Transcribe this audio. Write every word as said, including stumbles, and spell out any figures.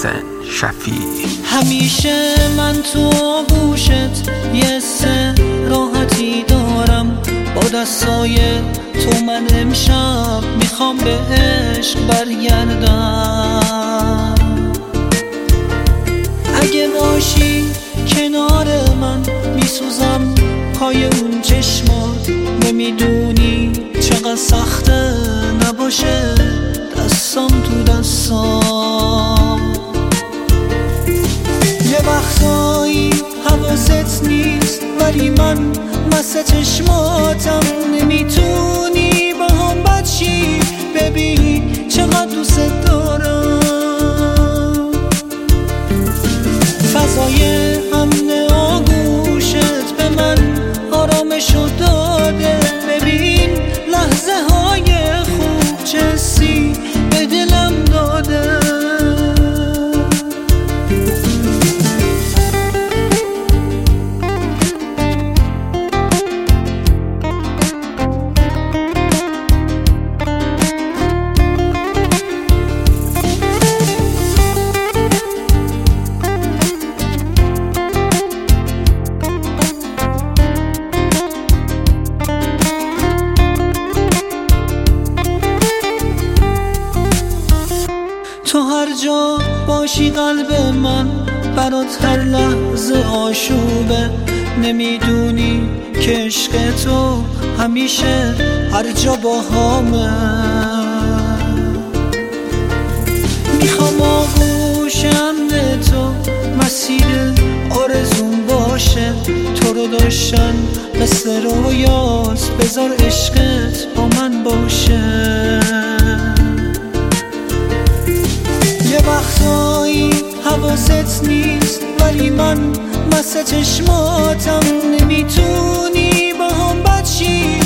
محسن شفیع. همیشه من تو آغوشت یه سه راحتی دارم، با دستای تو من امشب میخوام به عشق برگردم. اگه باشی کنار من میسوزم پای اون چشمات، نمیدونی چقدر سخته نباشه دستام تو دستام. یه وقتایی حواست نیست ولی من مست چشماتم، نمیتونی با هم بچی، ببین چقدر دوست دارم. فضای امن آغوشت به من آرامشو داده، ببین لحظه های خوب چه حسی به دلم داده. تو هر جا باشی قلب من برات هر لحظه آشوبه، نمیدونی که عشق تو همیشه هر جا با همه. میخوام آغوشم به تو مسیر آرزون باشه، تو رو داشتن مثل رویاست، بذار عشقت با من باشه. یه وقتایی حواست نیست ولی من مست چشماتم، نمیتونی با هم بچی،